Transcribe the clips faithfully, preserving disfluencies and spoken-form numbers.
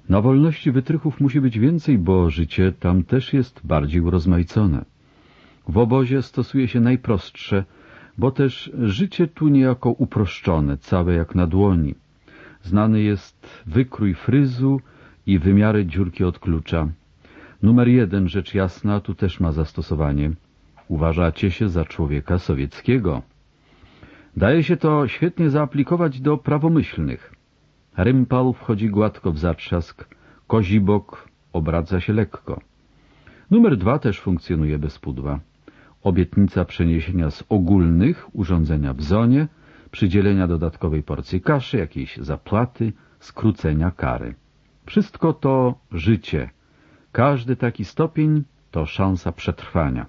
Na wolności wytrychów musi być więcej, bo życie tam też jest bardziej urozmaicone. W obozie stosuje się najprostsze, bo też życie tu niejako uproszczone, całe jak na dłoni. Znany jest wykrój fryzu i wymiary dziurki od klucza. Numer jeden, rzecz jasna, tu też ma zastosowanie. Uważacie się za człowieka sowieckiego. Daje się to świetnie zaaplikować do prawomyślnych. Rympal wchodzi gładko w zatrzask, kozi bok obraca się lekko. Numer dwa też funkcjonuje bez pudła. Obietnica przeniesienia z ogólnych urządzenia w zonie, przydzielenia dodatkowej porcji kaszy, jakiejś zapłaty, skrócenia kary. Wszystko to życie. Każdy taki stopień to szansa przetrwania.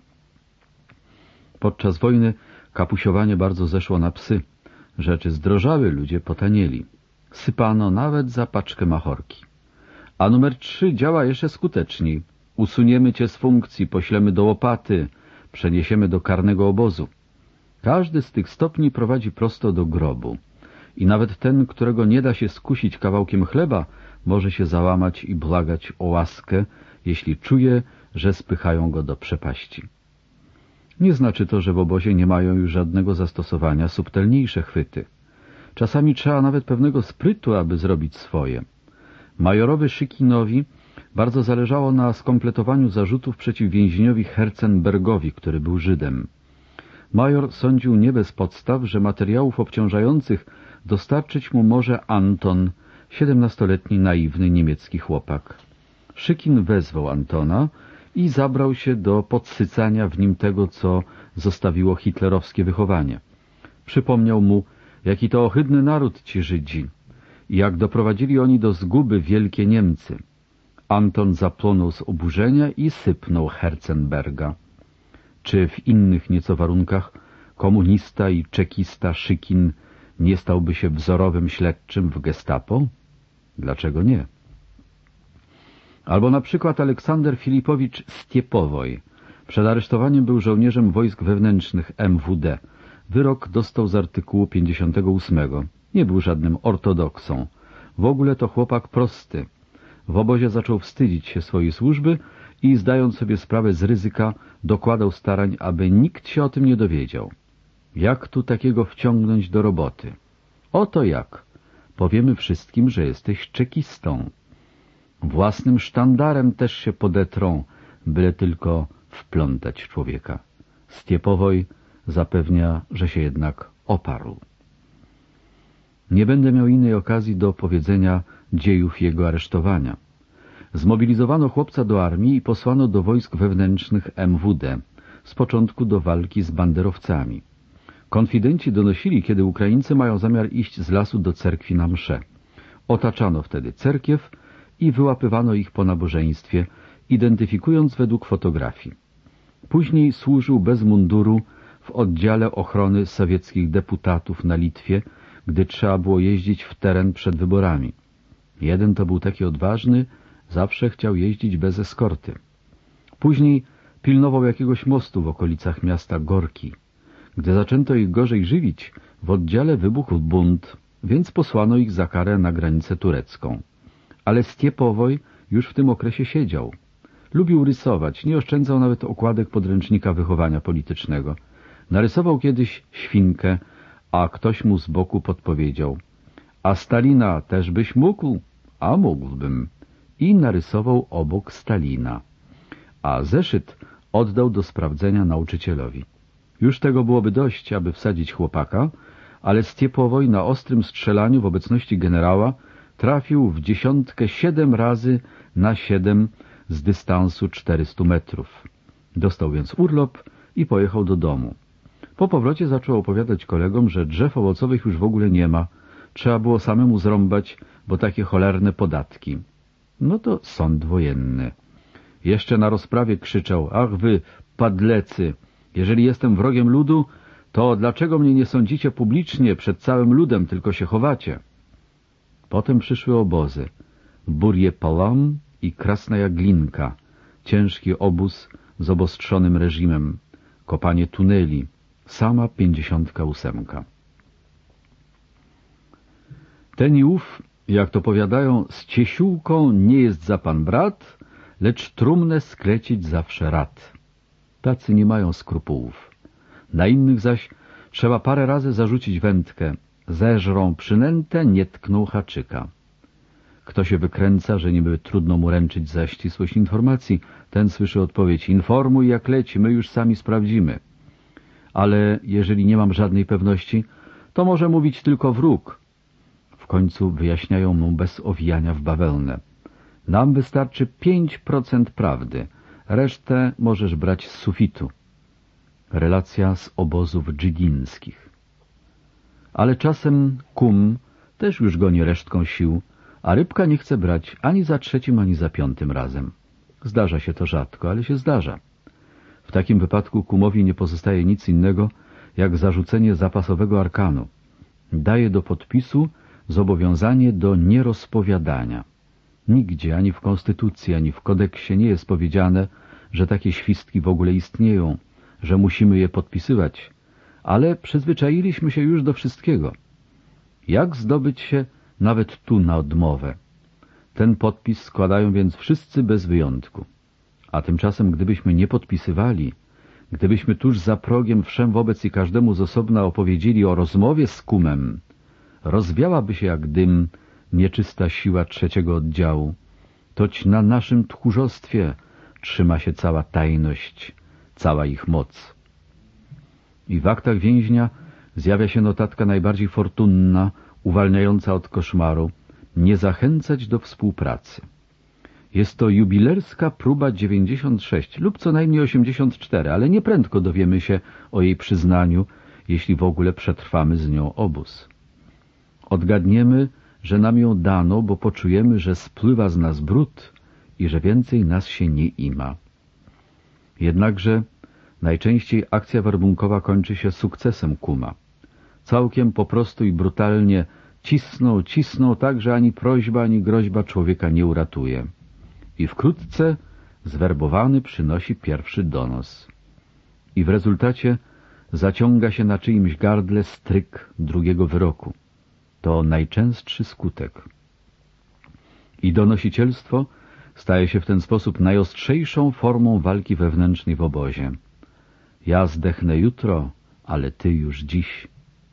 Podczas wojny kapusiowanie bardzo zeszło na psy. Rzeczy zdrożały, ludzie potanieli. Sypano nawet za paczkę machorki. A numer trzy działa jeszcze skuteczniej. Usuniemy cię z funkcji, poślemy do łopaty, przeniesiemy do karnego obozu. Każdy z tych stopni prowadzi prosto do grobu. I nawet ten, którego nie da się skusić kawałkiem chleba, może się załamać i błagać o łaskę, jeśli czuje, że spychają go do przepaści. Nie znaczy to, że w obozie nie mają już żadnego zastosowania subtelniejsze chwyty. Czasami trzeba nawet pewnego sprytu, aby zrobić swoje. Majorowi Szykinowi bardzo zależało na skompletowaniu zarzutów przeciw więźniowi Herzenbergowi, który był Żydem. Major sądził nie bez podstaw, że materiałów obciążających dostarczyć mu może Anton, siedemnastoletni naiwny niemiecki chłopak. Szykin wezwał Antona i zabrał się do podsycania w nim tego, co zostawiło hitlerowskie wychowanie. Przypomniał mu, jaki to ohydny naród ci Żydzi i jak doprowadzili oni do zguby wielkie Niemcy. Anton zapłonął z oburzenia i sypnął Herzenberga. Czy w innych nieco warunkach komunista i czekista Szykin nie stałby się wzorowym śledczym w gestapo? Dlaczego nie? Albo na przykład Aleksander Filipowicz Stiepowoj. Przed aresztowaniem był żołnierzem wojsk wewnętrznych M W D. Wyrok dostał z artykułu pięćdziesiątego ósmego. Nie był żadnym ortodoksą. W ogóle to chłopak prosty. W obozie zaczął wstydzić się swojej służby i, zdając sobie sprawę z ryzyka, dokładał starań, aby nikt się o tym nie dowiedział. Jak tu takiego wciągnąć do roboty? Oto jak. Powiemy wszystkim, że jesteś czekistą. Własnym sztandarem też się podetrą, byle tylko wplątać człowieka. Stiepowoj zapewnia, że się jednak oparł. Nie będę miał innej okazji do opowiedzenia dziejów jego aresztowania. Zmobilizowano chłopca do armii i posłano do wojsk wewnętrznych M W D, z początku do walki z banderowcami. Konfidenci donosili, kiedy Ukraińcy mają zamiar iść z lasu do cerkwi na mszę. Otaczano wtedy cerkiew i wyłapywano ich po nabożeństwie, identyfikując według fotografii. Później służył bez munduru w oddziale ochrony sowieckich deputatów na Litwie, gdy trzeba było jeździć w teren przed wyborami. Jeden to był taki odważny, zawsze chciał jeździć bez eskorty. Później pilnował jakiegoś mostu w okolicach miasta Gorki. Gdy zaczęto ich gorzej żywić, w oddziale wybuchł bunt, więc posłano ich za karę na granicę turecką. Ale Stiepowoj już w tym okresie siedział. Lubił rysować, nie oszczędzał nawet okładek podręcznika wychowania politycznego. Narysował kiedyś świnkę, a ktoś mu z boku podpowiedział: a Stalina też byś mógł? A mógłbym. I narysował obok Stalina. A zeszyt oddał do sprawdzenia nauczycielowi. Już tego byłoby dość, aby wsadzić chłopaka, ale Stiepowoj na ostrym strzelaniu w obecności generała trafił w dziesiątkę siedem razy na siedem z dystansu czterystu metrów. Dostał więc urlop i pojechał do domu. Po powrocie zaczął opowiadać kolegom, że drzew owocowych już w ogóle nie ma. Trzeba było samemu zrąbać, bo takie cholerne podatki. No to sąd wojenny. Jeszcze na rozprawie krzyczał: ach wy, padlecy, jeżeli jestem wrogiem ludu, to dlaczego mnie nie sądzicie publicznie przed całym ludem, tylko się chowacie? Potem przyszły obozy. Burje Palam i Krasnaja Glinka, ciężki obóz z obostrzonym reżimem, kopanie tuneli, sama pięćdziesiątka ósemka. Ten i ów Jak to powiadają, z ciesiółką nie jest za pan brat, lecz trumnę sklecić zawsze rad. Tacy nie mają skrupułów. Na innych zaś trzeba parę razy zarzucić wędkę. Zeżrą przynętę, nie tkną haczyka. Kto się wykręca, że niby trudno mu ręczyć za ścisłość informacji, ten słyszy odpowiedź: informuj jak leci, my już sami sprawdzimy. Ale jeżeli nie mam żadnej pewności, to może mówić tylko wróg. W końcu wyjaśniają mu bez owijania w bawełnę. Nam wystarczy pięć procent prawdy, resztę możesz brać z sufitu. Relacja z obozów dżiginskich. Ale czasem kum też już goni resztką sił, a rybka nie chce brać ani za trzecim, ani za piątym razem. Zdarza się to rzadko, ale się zdarza. W takim wypadku kumowi nie pozostaje nic innego, jak zarzucenie zapasowego arkanu. Daje do podpisu zobowiązanie do nierozpowiadania. Nigdzie, ani w konstytucji, ani w kodeksie nie jest powiedziane, że takie świstki w ogóle istnieją, że musimy je podpisywać, ale przyzwyczailiśmy się już do wszystkiego. Jak zdobyć się nawet tu na odmowę? Ten podpis składają więc wszyscy bez wyjątku. A tymczasem, gdybyśmy nie podpisywali, gdybyśmy tuż za progiem wszem wobec i każdemu z osobna opowiedzieli o rozmowie z kumem, rozwiałaby się jak dym nieczysta siła trzeciego oddziału. Toć na naszym tchórzostwie trzyma się cała tajność, cała ich moc. I w aktach więźnia zjawia się notatka najbardziej fortunna, uwalniająca od koszmaru: nie zachęcać do współpracy. Jest to jubilerska próba dziewięćdziesiąt sześć lub co najmniej osiemdziesiąt cztery, ale nieprędko dowiemy się o jej przyznaniu, jeśli w ogóle przetrwamy z nią obóz. Odgadniemy, że nam ją dano, bo poczujemy, że spływa z nas brud i że więcej nas się nie ima. Jednakże najczęściej akcja werbunkowa kończy się sukcesem kuma. Całkiem po prostu i brutalnie cisną, cisną tak, że ani prośba, ani groźba człowieka nie uratuje. I wkrótce zwerbowany przynosi pierwszy donos. I w rezultacie zaciąga się na czyimś gardle stryk drugiego wyroku. To najczęstszy skutek. I donosicielstwo staje się w ten sposób najostrzejszą formą walki wewnętrznej w obozie. Ja zdechnę jutro, ale ty już dziś.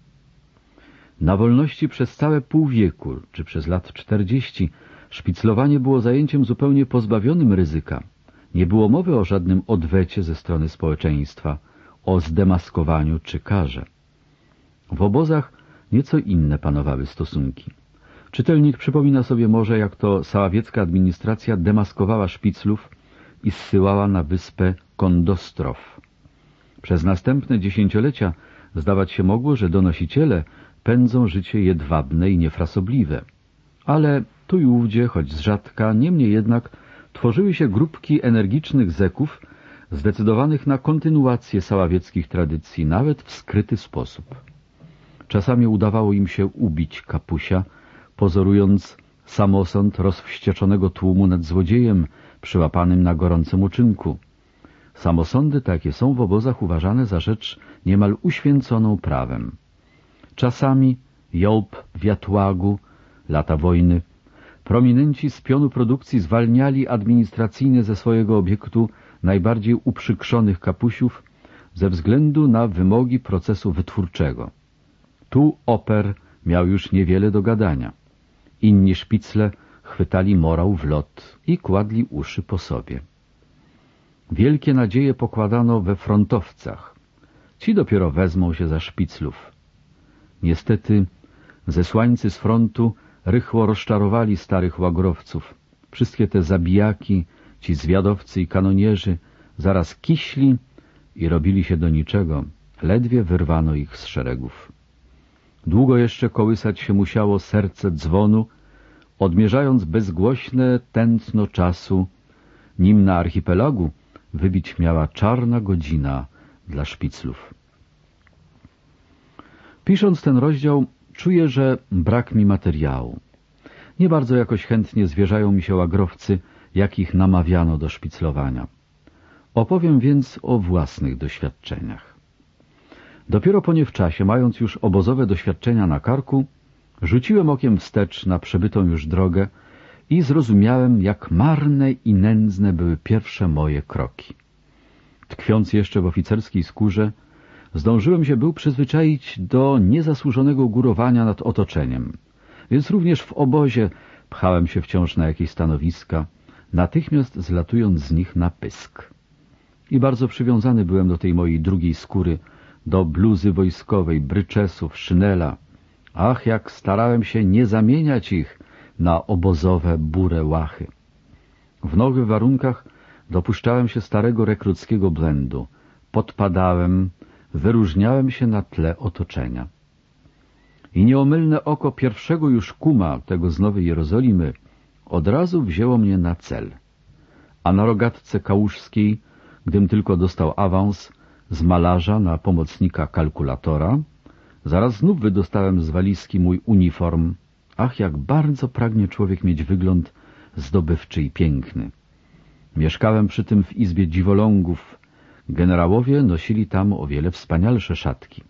Na wolności przez całe pół wieku, czy przez lat czterdzieści, szpiclowanie było zajęciem zupełnie pozbawionym ryzyka. Nie było mowy o żadnym odwecie ze strony społeczeństwa, o zdemaskowaniu czy karze. W obozach nieco inne panowały stosunki. Czytelnik przypomina sobie może, jak to saławiecka administracja demaskowała szpiclów i zsyłała na wyspę Kondostrow. Przez następne dziesięciolecia zdawać się mogło, że donosiciele pędzą życie jedwabne i niefrasobliwe. Ale tu i ówdzie, choć z rzadka, niemniej jednak tworzyły się grupki energicznych zeków zdecydowanych na kontynuację saławieckich tradycji, nawet w skryty sposób. Czasami udawało im się ubić kapusia, pozorując samosąd rozwścieczonego tłumu nad złodziejem przyłapanym na gorącym uczynku. Samosądy takie są w obozach uważane za rzecz niemal uświęconą prawem. Czasami Jołb w Jatłagu, lata wojny, prominenci z pionu produkcji zwalniali administracyjnie ze swojego obiektu najbardziej uprzykrzonych kapusiów ze względu na wymogi procesu wytwórczego. Tu oper miał już niewiele do gadania. Inni szpicle chwytali morał w lot i kładli uszy po sobie. Wielkie nadzieje pokładano we frontowcach. Ci dopiero wezmą się za szpiclów. Niestety zesłańcy z frontu rychło rozczarowali starych łagrowców. Wszystkie te zabijaki, ci zwiadowcy i kanonierzy zaraz kiśli i robili się do niczego. Ledwie wyrwano ich z szeregów. Długo jeszcze kołysać się musiało serce dzwonu, odmierzając bezgłośne tętno czasu, nim na archipelagu wybić miała czarna godzina dla szpiclów. Pisząc ten rozdział, czuję, że brak mi materiału. Nie bardzo jakoś chętnie zwierzają mi się łagrowcy, jakich namawiano do szpiclowania. Opowiem więc o własnych doświadczeniach. Dopiero po niewczasie, mając już obozowe doświadczenia na karku, Rzuciłem okiem wstecz na przebytą już drogę i zrozumiałem, jak marne i nędzne były pierwsze moje kroki. Tkwiąc jeszcze w oficerskiej skórze, zdążyłem się był przyzwyczaić do niezasłużonego górowania nad otoczeniem, więc również w obozie pchałem się wciąż na jakieś stanowiska, natychmiast zlatując z nich na pysk. I bardzo przywiązany byłem do tej mojej drugiej skóry, do bluzy wojskowej, bryczesów, szynela. Ach, jak starałem się nie zamieniać ich na obozowe, burę łachy. W nowych warunkach dopuszczałem się starego rekruckiego błędu. Podpadałem, wyróżniałem się na tle otoczenia. I nieomylne oko pierwszego już kuma tego z Nowej Jerozolimy od razu wzięło mnie na cel. A na rogatce kałużskiej, gdym tylko dostał awans z malarza na pomocnika kalkulatora, zaraz znów wydostałem z walizki mój uniform. Ach, jak bardzo pragnie człowiek mieć wygląd zdobywczy i piękny. Mieszkałem przy tym w izbie dziwolągów. Generałowie nosili tam o wiele wspanialsze szatki.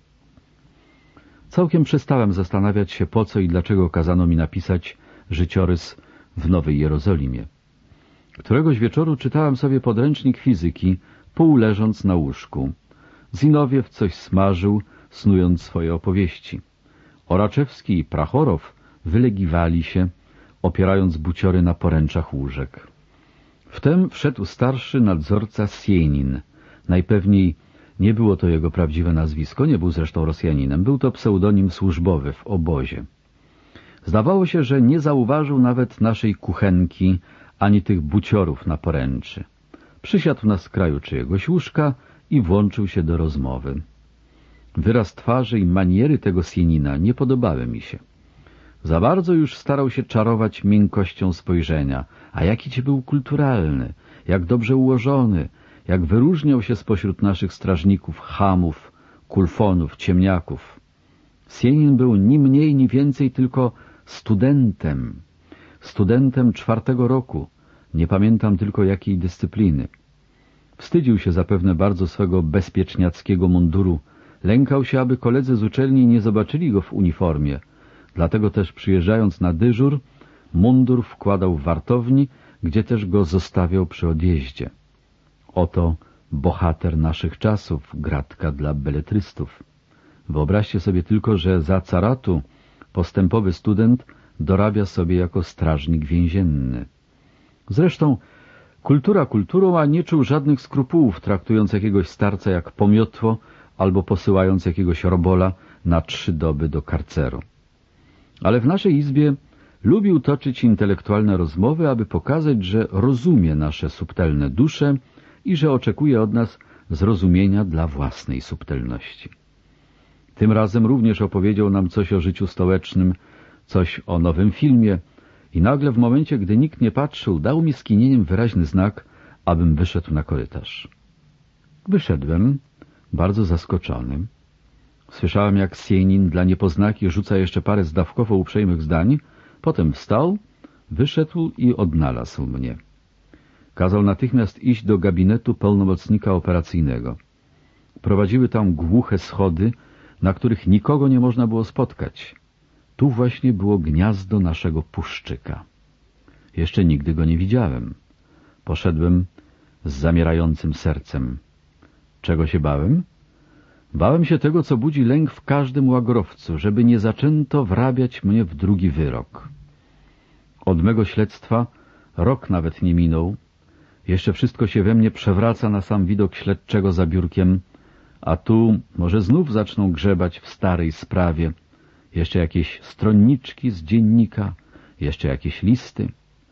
Całkiem przestałem zastanawiać się, po co i dlaczego kazano mi napisać życiorys w Nowej Jerozolimie. Któregoś wieczoru czytałem sobie podręcznik fizyki, półleżąc na łóżku. Zinowiew coś smażył, snując swoje opowieści. Oraczewski i Prachorow wylegiwali się, opierając buciory na poręczach łóżek. Wtem wszedł starszy nadzorca Sienin. Najpewniej nie było to jego prawdziwe nazwisko, nie był zresztą Rosjaninem, był to pseudonim służbowy w obozie. Zdawało się, że nie zauważył nawet naszej kuchenki, ani tych buciorów na poręczy. Przysiadł na skraju czyjegoś łóżka i włączył się do rozmowy. Wyraz twarzy i maniery tego Sienina nie podobały mi się. Za bardzo już starał się czarować miękkością spojrzenia, a jaki ci był kulturalny, jak dobrze ułożony, jak wyróżniał się spośród naszych strażników, chamów, kulfonów, ciemniaków. Sienin był ni mniej, ni więcej tylko studentem. Studentem czwartego roku, nie pamiętam tylko jakiej dyscypliny. Wstydził się zapewne bardzo swego bezpieczniackiego munduru, lękał się, aby koledzy z uczelni nie zobaczyli go w uniformie, dlatego też przyjeżdżając na dyżur, mundur wkładał w wartowni, gdzie też go zostawiał przy odjeździe. Oto bohater naszych czasów, gratka dla beletrystów. Wyobraźcie sobie tylko, że za caratu postępowy student dorabia sobie jako strażnik więzienny. Zresztą kultura kulturą, a nie czuł żadnych skrupułów, traktując jakiegoś starca jak pomiotło albo posyłając jakiegoś robola na trzy doby do karceru. Ale w naszej izbie lubił toczyć intelektualne rozmowy, aby pokazać, że rozumie nasze subtelne dusze i że oczekuje od nas zrozumienia dla własnej subtelności. Tym razem również opowiedział nam coś o życiu stołecznym, coś o nowym filmie i nagle w momencie, gdy nikt nie patrzył, dał mi skinieniem wyraźny znak, abym wyszedł na korytarz. Wyszedłem, bardzo zaskoczony. Słyszałem, jak Sienin dla niepoznaki rzuca jeszcze parę zdawkowo uprzejmych zdań, potem wstał, wyszedł i odnalazł mnie. Kazał natychmiast iść do gabinetu pełnomocnika operacyjnego. Prowadziły tam głuche schody, na których nikogo nie można było spotkać. Tu właśnie było gniazdo naszego puszczyka. Jeszcze nigdy go nie widziałem. Poszedłem z zamierającym sercem. Czego się bałem? Bałem się tego, co budzi lęk w każdym łagrowcu, żeby nie zaczęto wrabiać mnie w drugi wyrok. Od mego śledztwa rok nawet nie minął. Jeszcze wszystko się we mnie przewraca na sam widok śledczego za biurkiem, a tu może znów zaczną grzebać w starej sprawie. Jeszcze jakieś stronniczki z dziennika, jeszcze jakieś listy.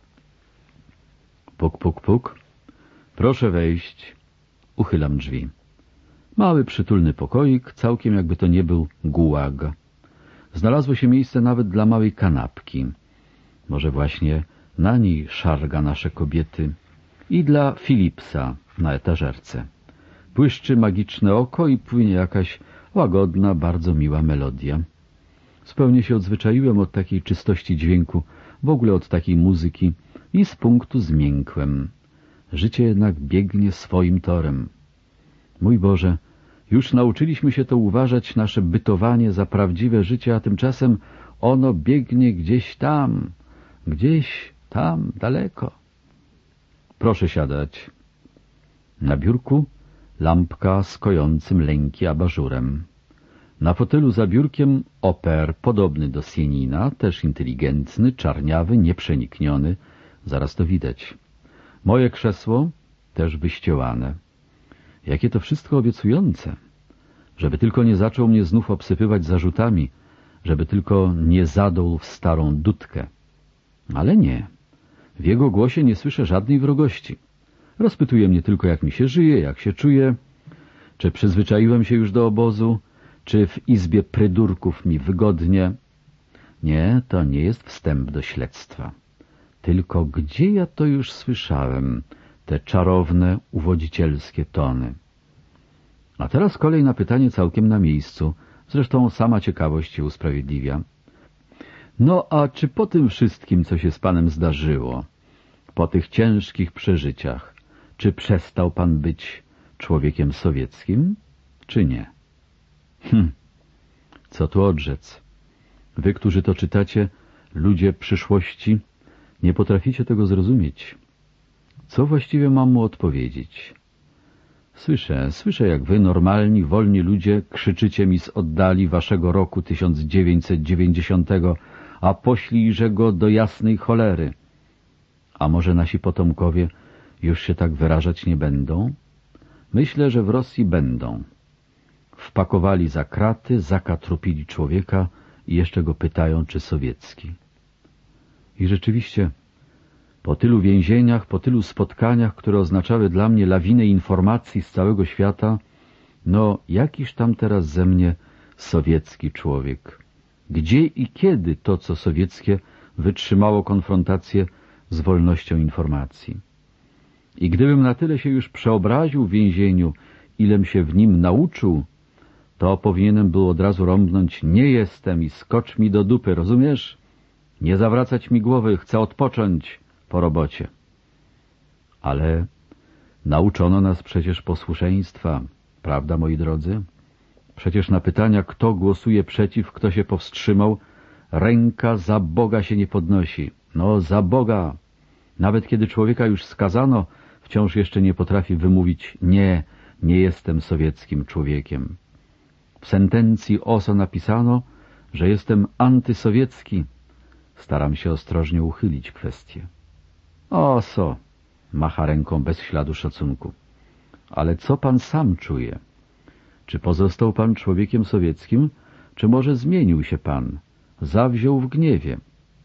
Puk, puk, puk. Proszę wejść. Uchylam drzwi. Mały, przytulny pokoik, całkiem jakby to nie był gułag. Znalazło się miejsce nawet dla małej kanapki. Może właśnie na niej szarga nasze kobiety. I dla Filipsa na etażerce. Błyszczy magiczne oko i płynie jakaś łagodna, bardzo miła melodia. Zupełnie się odzwyczaiłem od takiej czystości dźwięku, w ogóle od takiej muzyki i z punktu zmiękłem. Życie jednak biegnie swoim torem. Mój Boże, już nauczyliśmy się to uważać nasze bytowanie za prawdziwe życie, a tymczasem Ono biegnie gdzieś tam, gdzieś tam daleko. Proszę siadać. Na biurku lampka z kojącym lęki abażurem. Na fotelu za biurkiem Oper, podobny do Sienina, też inteligentny, czarniawy, nieprzenikniony. Zaraz to widać. Moje krzesło też wyściełane. Jakie to wszystko obiecujące. Żeby tylko nie zaczął mnie znów obsypywać zarzutami, żeby tylko nie zadął w starą dudkę. Ale nie. W jego głosie nie słyszę żadnej wrogości. Rozpytuje mnie tylko, jak mi się żyje, jak się czuję, czy przyzwyczaiłem się już do obozu, czy w izbie prydurków mi wygodnie. Nie, to nie jest wstęp do śledztwa. Tylko gdzie ja to już słyszałem, te czarowne, uwodzicielskie tony? A teraz kolej na pytanie całkiem na miejscu, zresztą sama ciekawość się usprawiedliwia. No a czy po tym wszystkim, co się z panem zdarzyło, po tych ciężkich przeżyciach, czy przestał pan być człowiekiem sowieckim, czy nie? Hm, co tu odrzec? Wy, którzy to czytacie, ludzie przyszłości, nie potraficie tego zrozumieć. Co właściwie mam mu odpowiedzieć? Słyszę, słyszę, jak wy, normalni, wolni ludzie, krzyczycie mi z oddali waszego roku tysiąc dziewięćset dziewięćdziesiątego, a poślijże go do jasnej cholery. A może nasi potomkowie już się tak wyrażać nie będą? Myślę, że w Rosji będą. Wpakowali za kraty, zakatrupili człowieka i jeszcze go pytają, czy sowiecki. I rzeczywiście, po tylu więzieniach, po tylu spotkaniach, które oznaczały dla mnie lawinę informacji z całego świata, no jakiż tam teraz ze mnie sowiecki człowiek? Gdzie i kiedy to, co sowieckie, wytrzymało konfrontację z wolnością informacji? I gdybym na tyle się już przeobraził w więzieniu, ilem się w nim nauczył, to powinienem był od razu rąbnąć: nie jestem i skocz mi do dupy, rozumiesz? Nie zawracać mi głowy, chcę odpocząć po robocie. Ale nauczono nas przecież posłuszeństwa, prawda, moi drodzy? Przecież na pytania, kto głosuje przeciw, kto się powstrzymał, ręka za Boga się nie podnosi. No, za Boga! Nawet kiedy człowieka już skazano, wciąż jeszcze nie potrafi wymówić: nie, nie jestem sowieckim człowiekiem. W sentencji O S O napisano, że jestem antysowiecki. Staram się ostrożnie uchylić kwestię. O S O, macha ręką bez śladu szacunku. Ale co pan sam czuje? Czy pozostał pan człowiekiem sowieckim, czy może zmienił się pan, zawziął w gniewie?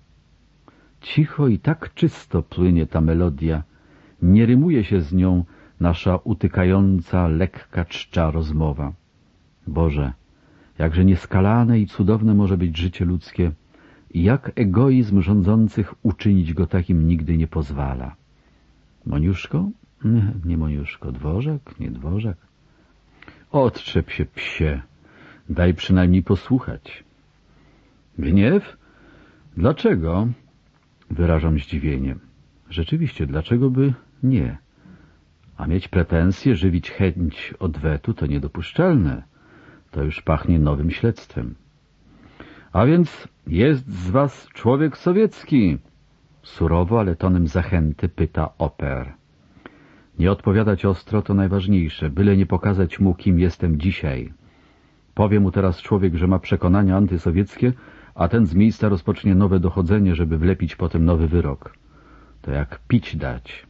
Cicho i tak czysto płynie ta melodia, nie rymuje się z nią nasza utykająca, lekka czcza rozmowa. Boże, jakże nieskalane i cudowne może być życie ludzkie i jak egoizm rządzących uczynić go takim nigdy nie pozwala. Moniuszko? Nie, nie Moniuszko. Dworzak? Nie Dworzak. Odczep się, psie. Daj przynajmniej posłuchać. Gniew? Dlaczego? Wyrażam zdziwienie. Rzeczywiście, dlaczego by nie? A mieć pretensje, żywić chęć odwetu to niedopuszczalne. To już pachnie nowym śledztwem. A więc jest z was człowiek sowiecki? Surowo, ale tonem zachęty pyta Oper. Nie odpowiadać ostro to najważniejsze, byle nie pokazać mu, kim jestem dzisiaj. Powie mu teraz człowiek, że ma przekonania antysowieckie, a ten z miejsca rozpocznie nowe dochodzenie, żeby wlepić potem nowy wyrok. To jak pić dać.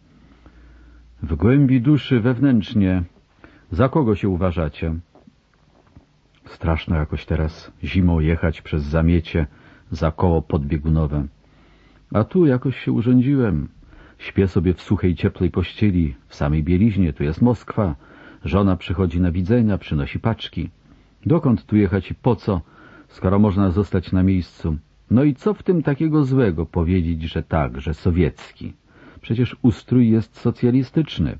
W głębi duszy, wewnętrznie, za kogo się uważacie? Straszno jakoś teraz zimą jechać przez zamiecie za koło podbiegunowe. A tu jakoś się urządziłem. Śpię sobie w suchej, ciepłej pościeli, w samej bieliźnie, tu jest Moskwa. Żona przychodzi na widzenia, przynosi paczki. Dokąd tu jechać i po co, skoro można zostać na miejscu? No i co w tym takiego złego powiedzieć, że tak, że sowiecki? Przecież ustrój jest socjalistyczny.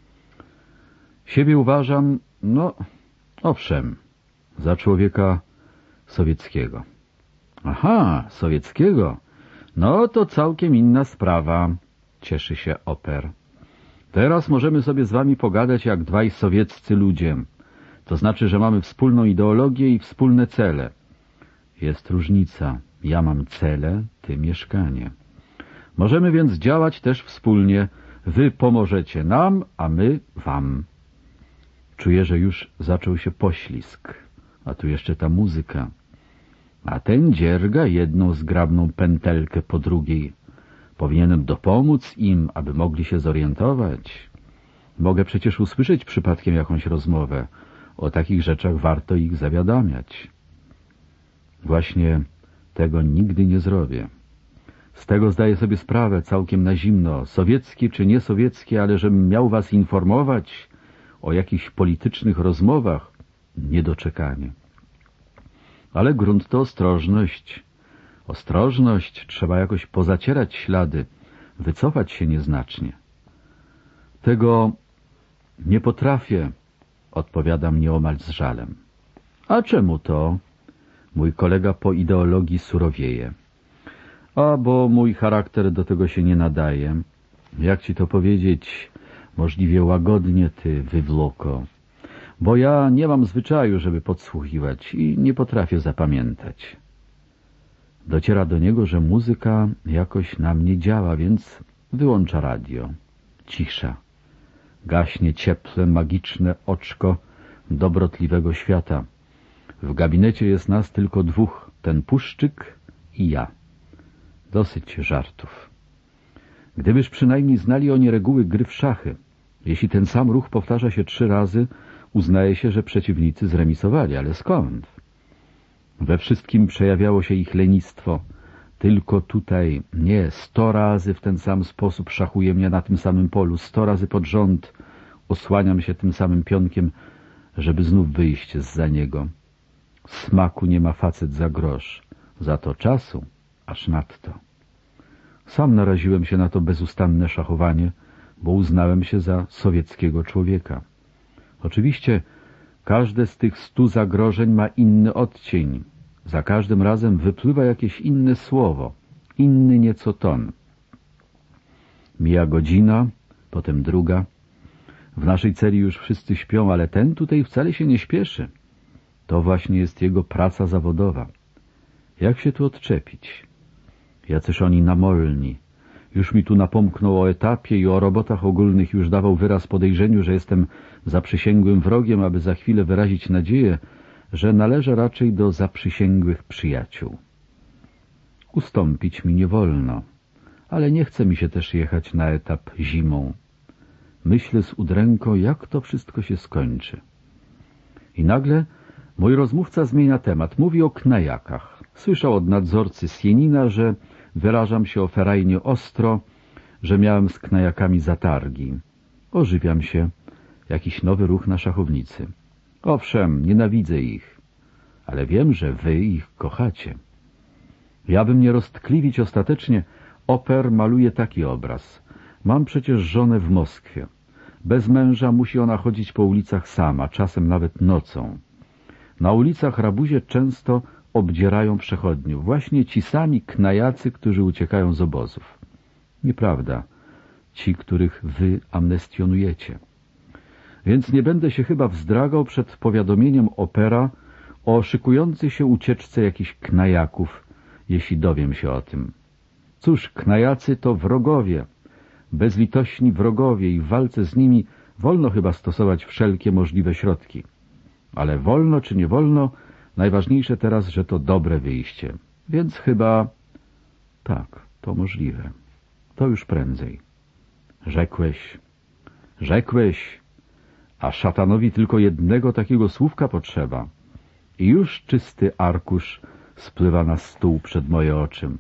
Siebie uważam, no, owszem, za człowieka sowieckiego. Aha, sowieckiego? No to całkiem inna sprawa, cieszy się Oper. Teraz możemy sobie z wami pogadać jak dwaj sowieccy ludzie. To znaczy, że mamy wspólną ideologię i wspólne cele. Jest różnica. Ja mam cele, ty mieszkanie. Możemy więc działać też wspólnie. Wy pomożecie nam, a my wam. Czuję, że już zaczął się poślizg. A tu jeszcze ta muzyka. A ten dzierga jedną zgrabną pętelkę po drugiej. Powinienem dopomóc im, aby mogli się zorientować. Mogę przecież usłyszeć przypadkiem jakąś rozmowę. O takich rzeczach warto ich zawiadamiać. Właśnie tego nigdy nie zrobię. Z tego zdaję sobie sprawę całkiem na zimno, sowieckie czy niesowieckie, ale żebym miał was informować o jakichś politycznych rozmowach, niedoczekanie. Ale grunt to ostrożność. Ostrożność, trzeba jakoś pozacierać ślady, wycofać się nieznacznie. Tego nie potrafię, odpowiadam nieomal z żalem. A czemu to? Mój kolega po ideologii surowieje. A bo mój charakter do tego się nie nadaje. Jak ci to powiedzieć, możliwie łagodnie, ty wywloko. Bo ja nie mam zwyczaju, żeby podsłuchiwać i nie potrafię zapamiętać. Dociera do niego, że muzyka jakoś na mnie działa, więc wyłącza radio. Cisza. Gaśnie cieple, magiczne oczko dobrotliwego świata. W gabinecie jest nas tylko dwóch, ten puszczyk i ja. Dosyć żartów. Gdybyż przynajmniej znali oni reguły gry w szachy. Jeśli ten sam ruch powtarza się trzy razy, uznaje się, że przeciwnicy zremisowali, ale skąd? We wszystkim przejawiało się ich lenistwo. Tylko tutaj, nie, sto razy w ten sam sposób szachuje mnie na tym samym polu, sto razy pod rząd osłaniam się tym samym pionkiem, żeby znów wyjść zza niego. Smaku nie ma facet za grosz, za to czasu aż nadto. Sam naraziłem się na to bezustanne szachowanie, bo uznałem się za sowieckiego człowieka. Oczywiście każde z tych stu zagrożeń ma inny odcień. Za każdym razem wypływa jakieś inne słowo, inny nieco ton. Mija godzina, potem druga. W naszej celi już wszyscy śpią, ale ten tutaj wcale się nie śpieszy. To właśnie jest jego praca zawodowa. Jak się tu odczepić? Jacyż oni namolni. Już mi tu napomknął o etapie i o robotach ogólnych, już dawał wyraz podejrzeniu, że jestem zaprzysięgłym wrogiem, aby za chwilę wyrazić nadzieję, że należę raczej do zaprzysięgłych przyjaciół. Ustąpić mi nie wolno, ale nie chce mi się też jechać na etap zimą. Myślę z udręką, jak to wszystko się skończy. I nagle mój rozmówca zmienia temat, mówi o knajakach. Słyszał od nadzorcy z Jenina, że wyrażam się o ferajnie ostro, że miałem z knajakami zatargi. Ożywiam się. Jakiś nowy ruch na szachownicy. Owszem, nienawidzę ich, ale wiem, że wy ich kochacie. Ja bym nie roztkliwić ostatecznie, Oper maluje taki obraz. Mam przecież żonę w Moskwie. Bez męża musi ona chodzić po ulicach sama, czasem nawet nocą. Na ulicach rabuzie często obdzierają przechodniów, właśnie ci sami knajacy, którzy uciekają z obozów. Nieprawda, ci, których wy amnestionujecie. Więc nie będę się chyba wzdragał przed powiadomieniem Opera o szykującej się ucieczce jakichś knajaków, jeśli dowiem się o tym. Cóż, knajacy to wrogowie, bezlitośni wrogowie i w walce z nimi wolno chyba stosować wszelkie możliwe środki. Ale wolno czy nie wolno, najważniejsze teraz, że to dobre wyjście. Więc chyba... tak, to możliwe. To już prędzej. Rzekłeś, rzekłeś, a szatanowi tylko jednego takiego słówka potrzeba. I już czysty arkusz spływa na stół przed moje oczy.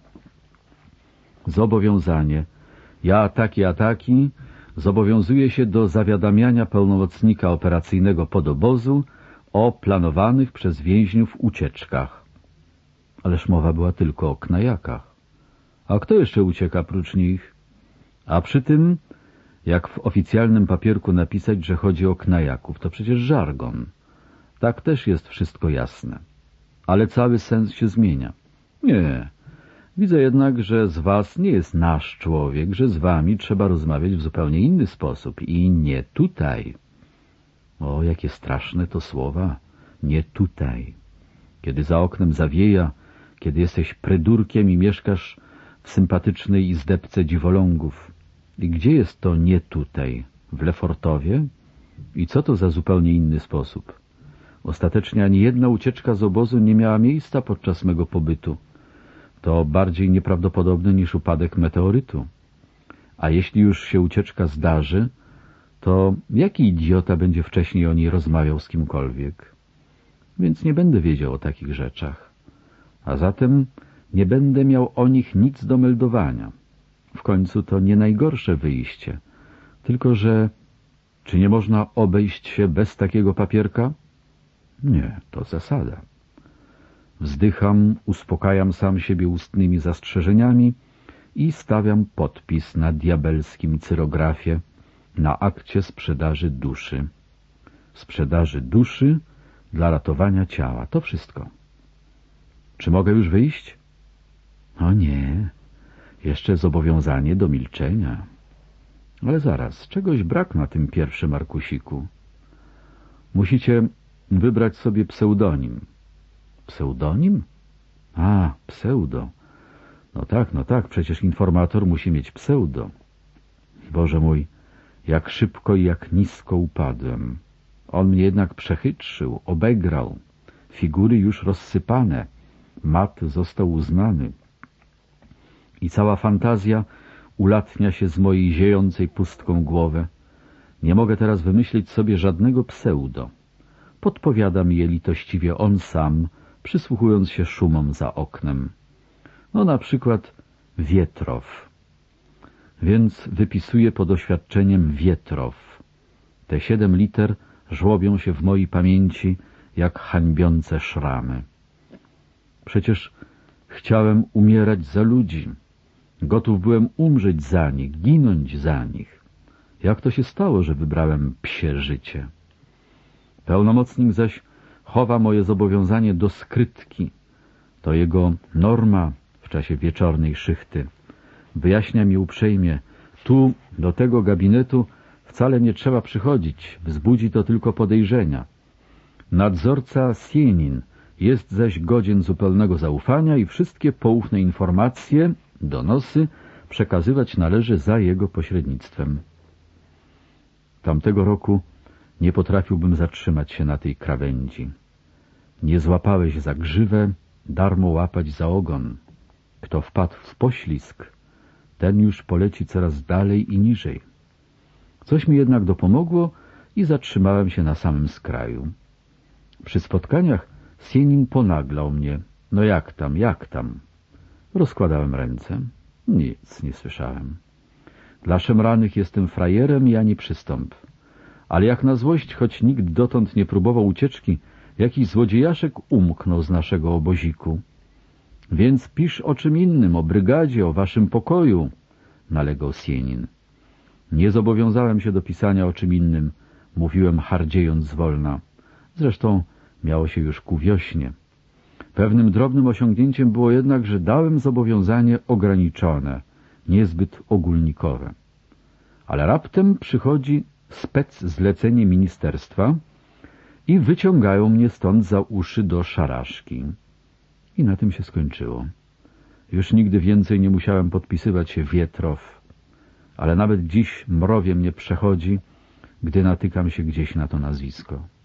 Zobowiązanie. Ja taki, a taki zobowiązuję się do zawiadamiania pełnomocnika operacyjnego podobozu o planowanych przez więźniów ucieczkach. Ależ mowa była tylko o knajakach. A kto jeszcze ucieka prócz nich? A przy tym, jak w oficjalnym papierku napisać, że chodzi o knajaków, to przecież żargon. Tak też jest wszystko jasne. Ale cały sens się zmienia. Nie. Widzę jednak, że z was nie jest nasz człowiek, że z wami trzeba rozmawiać w zupełnie inny sposób i nie tutaj. O, jakie straszne to słowa. Nie tutaj. Kiedy za oknem zawieja kiedy jesteś prydurkiem i mieszkasz w sympatycznej izdebce dziwolągów. I gdzie jest to nie tutaj? W Lefortowie? I co to za zupełnie inny sposób? Ostatecznie ani jedna ucieczka z obozu nie miała miejsca podczas mego pobytu. To bardziej nieprawdopodobne niż upadek meteorytu. A jeśli już się ucieczka zdarzy, to jaki idiota będzie wcześniej o niej rozmawiał z kimkolwiek? Więc nie będę wiedział o takich rzeczach. A zatem nie będę miał o nich nic do meldowania. W końcu to nie najgorsze wyjście. Tylko że czy nie można obejść się bez takiego papierka? Nie, to zasada. Wzdycham, uspokajam sam siebie ustnymi zastrzeżeniami i stawiam podpis na diabelskim cyrografie na akcie sprzedaży duszy. Sprzedaży duszy dla ratowania ciała. To wszystko. Czy mogę już wyjść? O nie, jeszcze zobowiązanie do milczenia. Ale zaraz, czegoś brak na tym pierwszym arkusiku. Musicie wybrać sobie pseudonim. Pseudonim? A, pseudo. No tak, no tak, przecież informator musi mieć pseudo. Boże mój, jak szybko i jak nisko upadłem. On mnie jednak przechytrzył, obegrał. Figury już rozsypane. Mat został uznany. I cała fantazja ulatnia się z mojej ziejącej pustką głowę. Nie mogę teraz wymyślić sobie żadnego pseudo. Podpowiada mi je litościwie on sam, przysłuchując się szumom za oknem. No na przykład Wietrow. Więc wypisuję pod oświadczeniem Wietrow. Te siedem liter żłobią się w mojej pamięci jak hańbiące szramy. Przecież chciałem umierać za ludzi. Gotów byłem umrzeć za nich, ginąć za nich. Jak to się stało, że wybrałem psie życie? Pełnomocnik zaś chowa moje zobowiązanie do skrytki. To jego norma w czasie wieczornej szychty. Wyjaśnia mi uprzejmie, tu, do tego gabinetu wcale nie trzeba przychodzić, wzbudzi to tylko podejrzenia. Nadzorca Sienin jest zaś godzien zupełnego zaufania i wszystkie poufne informacje, donosy przekazywać należy za jego pośrednictwem. Tamtego roku nie potrafiłbym zatrzymać się na tej krawędzi. Nie złapałeś za grzywę, darmo łapać za ogon. Kto wpadł w poślizg, ten już poleci coraz dalej i niżej. Coś mi jednak dopomogło i zatrzymałem się na samym skraju. Przy spotkaniach Sienin ponaglał mnie. No jak tam, jak tam? Rozkładałem ręce. Nic nie słyszałem. Dla szemranych jestem frajerem i ani przystąp. Ale jak na złość, choć nikt dotąd nie próbował ucieczki, jakiś złodziejaszek umknął z naszego oboziku. Więc pisz o czym innym, o brygadzie, o waszym pokoju, nalegał Sienin. Nie zobowiązałem się do pisania o czym innym, mówiłem hardziejąc zwolna. Zresztą miało się już ku wiośnie. Pewnym drobnym osiągnięciem było jednak, że dałem zobowiązanie ograniczone, niezbyt ogólnikowe. Ale raptem przychodzi spec zlecenie ministerstwa i wyciągają mnie stąd za uszy do szaraszki. I na tym się skończyło. Już nigdy więcej nie musiałem podpisywać się Wietrow, ale nawet dziś mrowie mnie przechodzi, gdy natykam się gdzieś na to nazwisko.